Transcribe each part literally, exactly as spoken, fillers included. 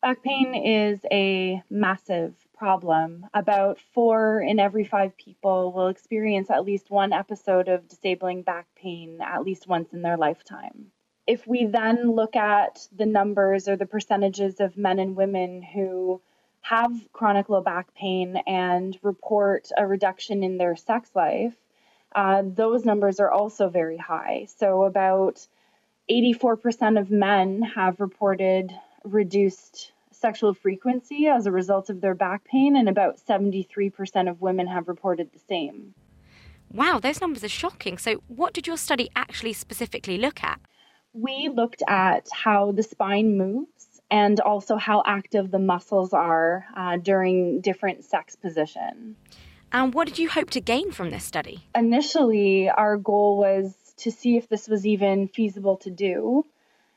Back pain is a massive problem. About four in every five people will experience at least one episode of disabling back pain at least once in their lifetime. If we then look at the numbers or the percentages of men and women who have chronic low back pain and report a reduction in their sex life, uh, those numbers are also very high. So about eighty-four percent of men have reported reduced sexual frequency as a result of their back pain, and about seventy-three percent of women have reported the same. Wow, those numbers are shocking. So what did your study actually specifically look at? We looked at how the spine moves and also how active the muscles are uh, during different sex positions. And what did you hope to gain from this study? Initially, our goal was to see if this was even feasible to do,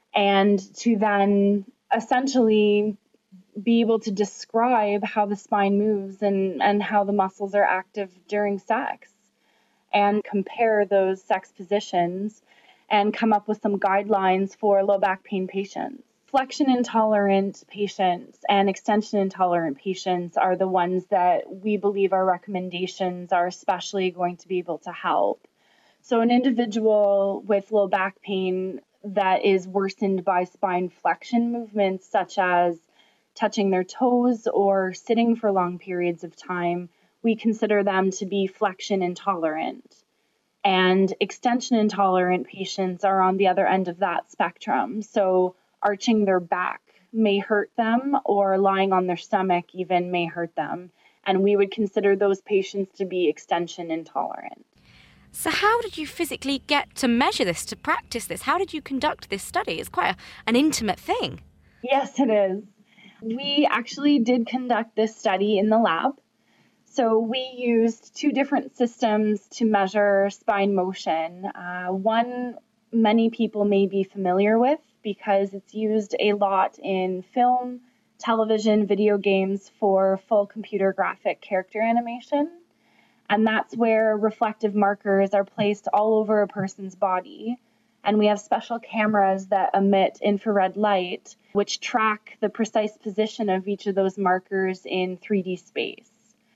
and to then essentially be able to describe how the spine moves and, and how the muscles are active during sex, and compare those sex positions and come up with some guidelines for low back pain patients. Flexion intolerant patients and extension intolerant patients are the ones that we believe our recommendations are especially going to be able to help. So an individual with low back pain that is worsened by spine flexion movements, such as touching their toes or sitting for long periods of time, we consider them to be flexion intolerant. And extension intolerant patients are on the other end of that spectrum. So arching their back may hurt them, or lying on their stomach even may hurt them. And we would consider those patients to be extension intolerant. So how did you physically get to measure this, to practice this? How did you conduct this study? It's quite a, an intimate thing. Yes, it is. We actually did conduct this study in the lab. So we used two different systems to measure spine motion. Uh, one many people may be familiar with because it's used a lot in film, television, video games for full computer graphic character animation. And that's where reflective markers are placed all over a person's body. And we have special cameras that emit infrared light, which track the precise position of each of those markers in three D space.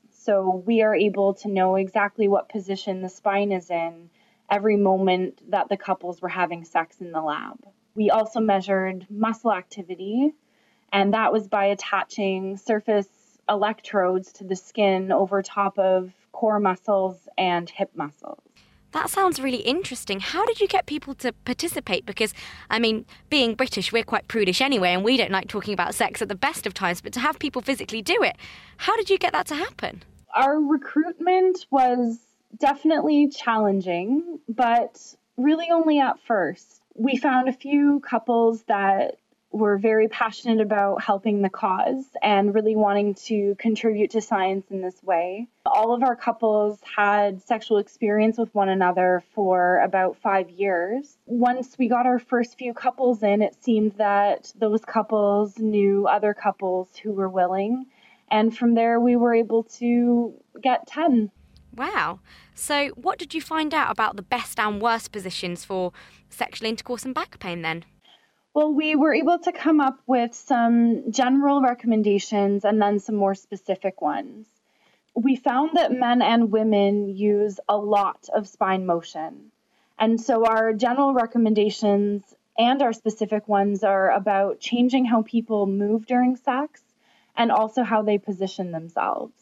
So we are able to know exactly what position the spine is in every moment that the couples were having sex in the lab. We also measured muscle activity, and that was by attaching surface electrodes to the skin over top of core muscles and hip muscles. That sounds really interesting. How did you get people to participate? Because, I mean, being British, we're quite prudish anyway, and we don't like talking about sex at the best of times, but to have people physically do it, how did you get that to happen? Our recruitment was definitely challenging, but really only at first. We found a few couples that were very passionate about helping the cause and really wanting to contribute to science in this way. All of our couples had sexual experience with one another for about five years. Once we got our first few couples in, it seemed that those couples knew other couples who were willing. And from there, we were able to get ten. Wow. So what did you find out about the best and worst positions for sexual intercourse and back pain then? Well, we were able to come up with some general recommendations and then some more specific ones. We found that men and women use a lot of spine motion. And so our general recommendations and our specific ones are about changing how people move during sex and also how they position themselves.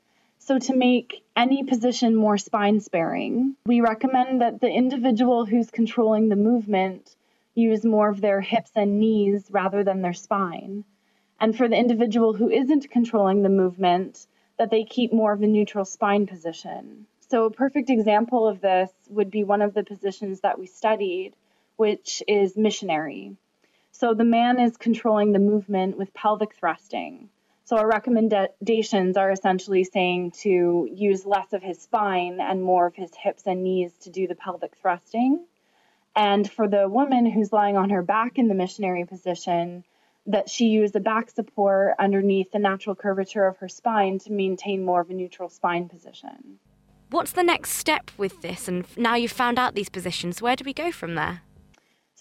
So to make any position more spine sparing, we recommend that the individual who's controlling the movement use more of their hips and knees rather than their spine. And for the individual who isn't controlling the movement, that they keep more of a neutral spine position. So a perfect example of this would be one of the positions that we studied, which is missionary. So the man is controlling the movement with pelvic thrusting. So our recommendations are essentially saying to use less of his spine and more of his hips and knees to do the pelvic thrusting. And for the woman who's lying on her back in the missionary position, that she use a back support underneath the natural curvature of her spine to maintain more of a neutral spine position. What's the next step with this? And now you've found out these positions, where do we go from there?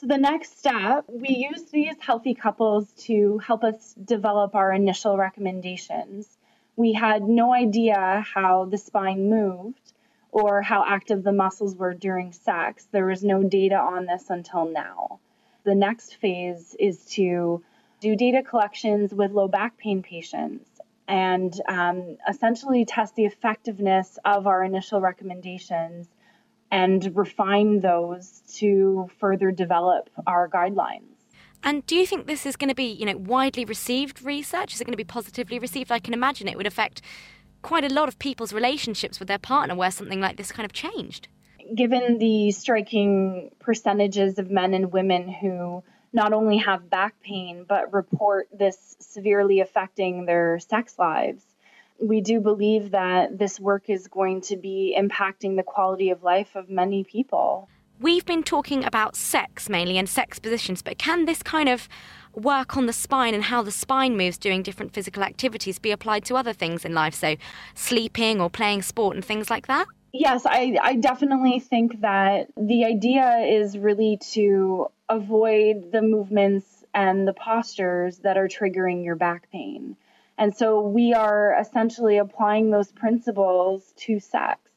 So the next step, we use these healthy couples to help us develop our initial recommendations. We had no idea how the spine moved or how active the muscles were during sex. There was no data on this until now. The next phase is to do data collections with low back pain patients and um, essentially test the effectiveness of our initial recommendations and refine those to further develop our guidelines. And do you think this is going to be, you know, widely received research? Is it going to be positively received? I can imagine it would affect quite a lot of people's relationships with their partner where something like this kind of changed. Given the striking percentages of men and women who not only have back pain, but report this severely affecting their sex lives, we do believe that this work is going to be impacting the quality of life of many people. We've been talking about sex mainly and sex positions, but can this kind of work on the spine and how the spine moves during different physical activities be applied to other things in life, so sleeping or playing sport and things like that? Yes, I, I definitely think that the idea is really to avoid the movements and the postures that are triggering your back pain. And so we are essentially applying those principles to sex.